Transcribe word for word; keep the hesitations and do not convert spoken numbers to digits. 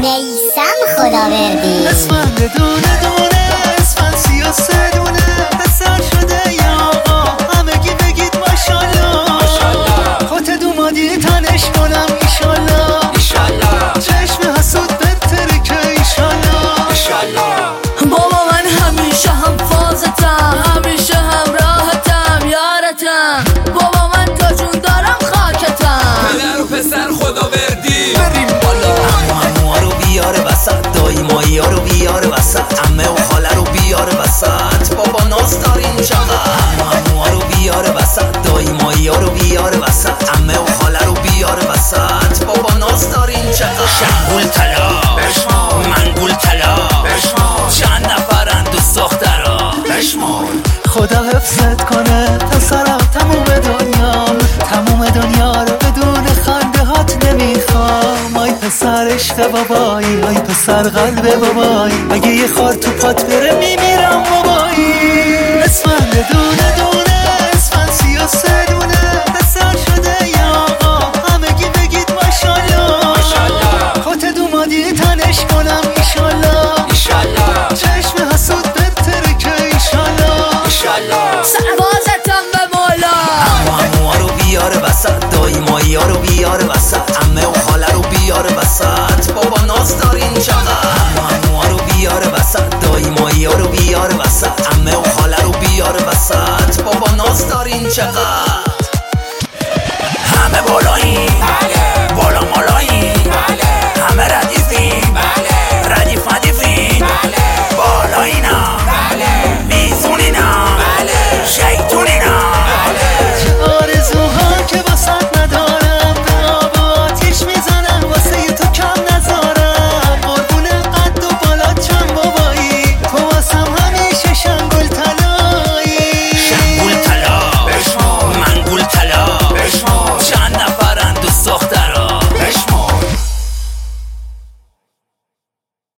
میثم خداوردی. اسفند دونه دونه، اسفند سی و سه دونه، پسر شده یا آقا همگی بگید ماشالله. خودت اومدی تنش کنم ایشالله ایشالله. چشم حسود بترکه ایشالله ایشالله. بابا من همیشه هم فازتم، همیشه هم راحتم یارتم. بابا من تا جون دارم خاکتم. پدر و پسر خداوردی بریم بالا. عمو رو بیاره وسط، دایی مایی ها رو بیاره وسط، عمه و خاله رو بیاره وسط. بابا ناز دارین چقدر. عمو رو بیاره وسط، دایی مایی ها رو بیاره وسط، عمه و خاله رو بیاره وسط. بابا ناز دارین چقدر. شنگول طلا منگول طلا، چند نفرن دوست دخترا بشمار. خدا حفظت کنه پسرم تموم دنیام، تموم دنیا رو بدون خنده هات نمیخوام. آی پسر عشق بابایی، آی پسر قلب بابایی، اگه یه خار تو پات بره میمیرم بابایی. اسفند دونه دونه، اسفند سی و سه